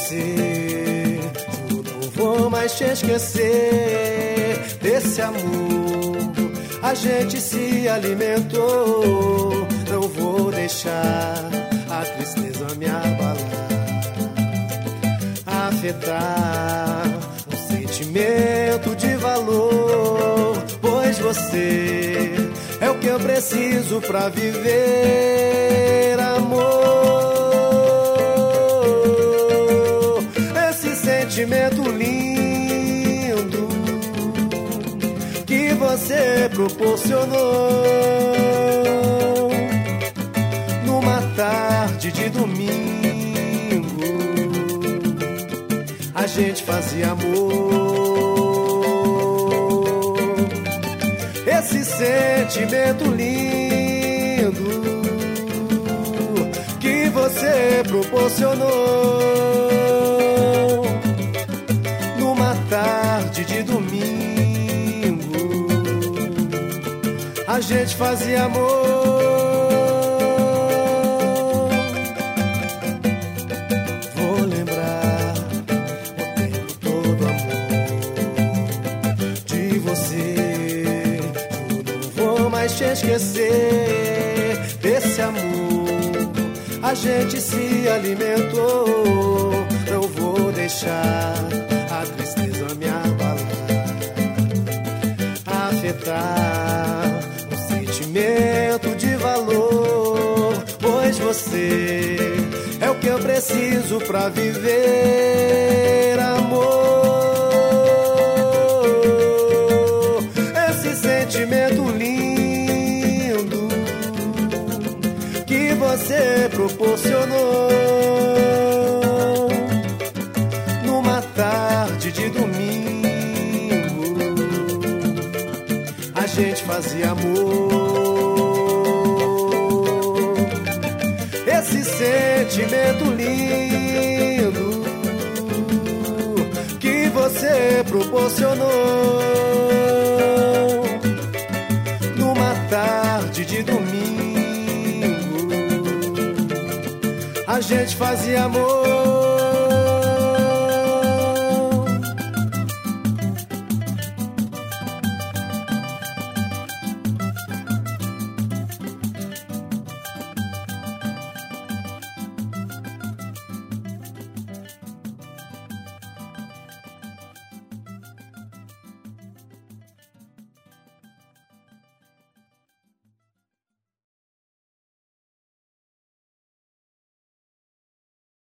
você, eu não vou mais te esquecer. Desse amor a gente se alimentou. Não vou deixar a tristeza me abalar, afetar um sentimento de valor. Pois você é o que eu preciso pra viver, amor. Esse sentimento lindo que você proporcionou numa tarde de domingo. A gente fazia amor. Esse sentimento lindo que você proporcionou numa tarde de domingo. A gente fazia amor. Vou lembrar o tempo todo, amor, de você. Eu não vou mais te esquecer. Desse amor a gente se alimentou. Não vou deixar a tristeza me abalar, afetar um sentimento de valor. Pois você é o que eu preciso pra viver, amor. Esse sentimento lindo que você proporcionou numa tarde de domingo. A gente fazia amor. Esse sentimento lindo que você proporcionou numa tarde de domingo. A gente fazia amor.